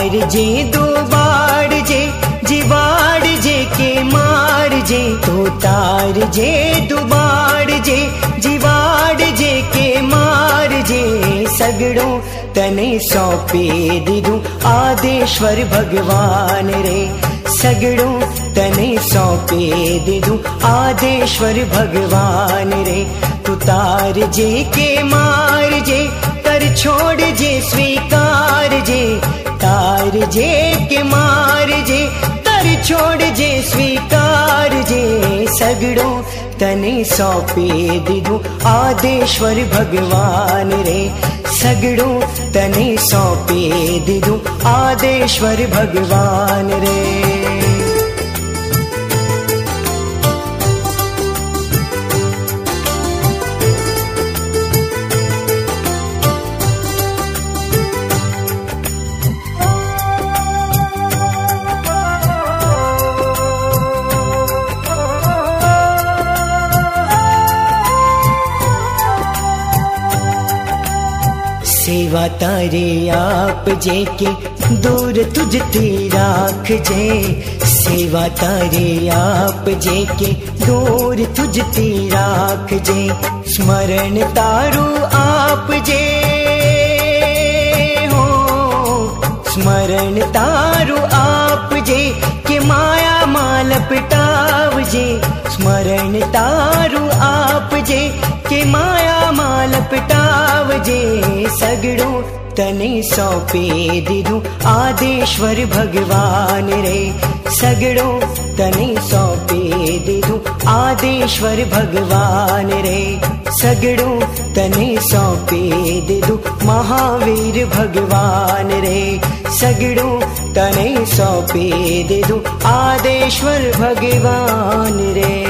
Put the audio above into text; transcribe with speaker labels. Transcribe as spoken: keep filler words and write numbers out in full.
Speaker 1: तार जे दो बाड़ जे जिवाड़ जे के मार जे तो तार जे दो बाड़ जे जिवाड़ जे के मार जे सगड़ों तने सौंपे दीदू आदेश्वर भगवान रे सगड़ों तने सौंपे दीदू आदेश्वर भगवान रे तू तार जे के मार जे कर छोड़ जे स्वीकार जे तार जे के मार जे कर छोड़ जे स्वीकार जे सगड़ों तने सौंपे दीदू आदेश्वर भगवान रे सगड़ों तने सौंपे दीदू आदेश्वर भगवान रे। सेवा तारे आप जे के दूर तुझते राख जे सेवा तारे आप जे के दूर तुझते राख जे स्मरण तारू आप जे हो स्मरण तारू आप जे के माया माल पिटाव जे स्मरण तारू आप जे के माया माल पिटाव जे सगड़ों तने सौंपे दीदू आदेश्वर भगवान रे सगड़ों तने सौंपे दीदू आदेश्वर भगवान रे सगड़ों तने सौंपे दीदू महावीर भगवान रे सगड़ों तने सौंपे दीदू आदेश्वर भगवान रे।